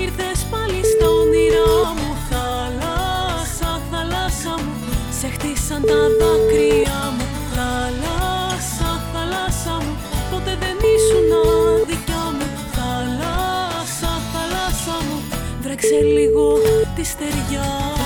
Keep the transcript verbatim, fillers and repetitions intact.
ήρθες πάλι στα όνειρά μου. Θάλασσα, θάλασσα μου, σε χτίσαν τα δάκρυα μου. Θάλασσα, θάλασσα μου, ποτέ δεν ήσουν δικιά μου. Θάλασσα, θάλασσα μου, βρέξε λίγο τη στεριά.